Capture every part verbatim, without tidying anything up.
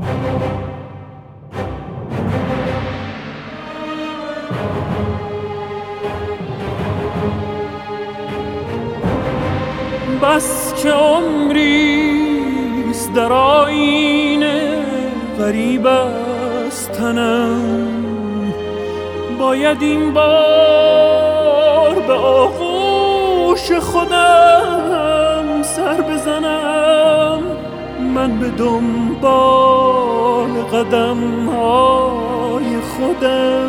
بس که عمریست در آیینه غریب از تنم، باید این بار به آغوش خودم سر بزنم. من به دنبال قدم های خودم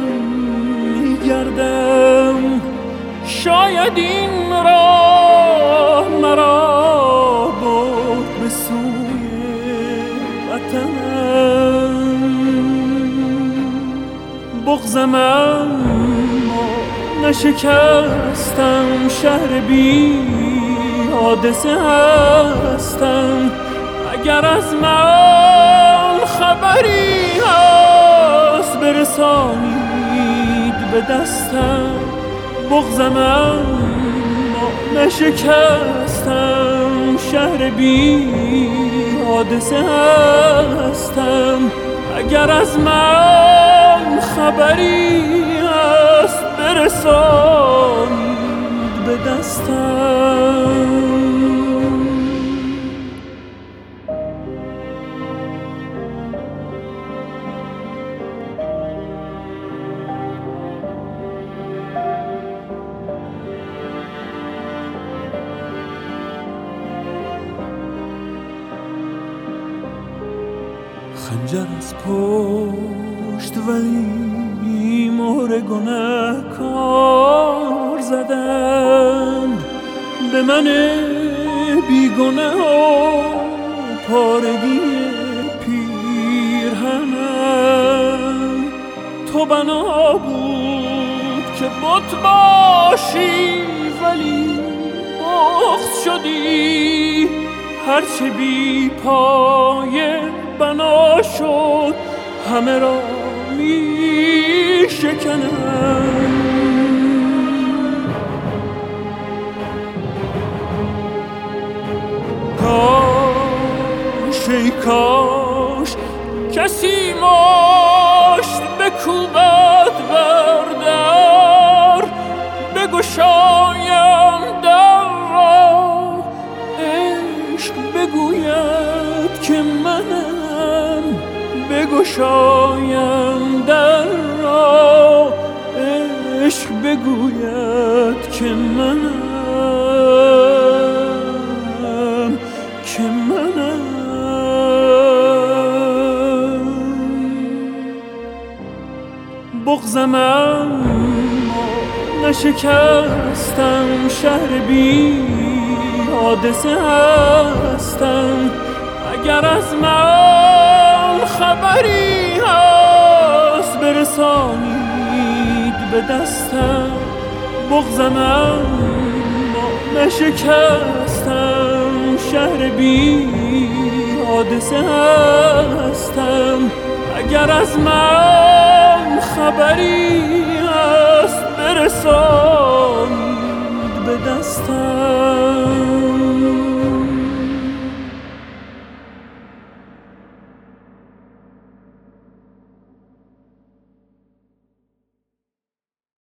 میگردم، شاید این راه مرا برد به سوی وطنم. بغضم اما نشکستم، شهر بی حادثه هستم. اگر از من خبری هست برسانید به دستم. بغضم اما نشکستم، شهر بی حادثه هستم. اگر از من خبری هست برسانید به دستم. خنجر از پشت ولی مهر گنه‌کار زدند به من بیگنه و پارگی پیرهنم. تو بنا بود که بت باشی ولی بغض شدی، هرچه بی پایه بنا شد همه را می شکنم. کاش ای کاش کسی مشت بکوبد بر در، بگشایم در را عشق بگوید که منم. بگشایم در را عشق بگوید که منم، که منم. بغضم اما نشکستم، شهر بی حادثه هستم. اگر از من خبری هست برسانید به دستم. بغضم اما نشکستم، شهر بی حادثه هستم. اگر از من خبری هست برسانید به دستم.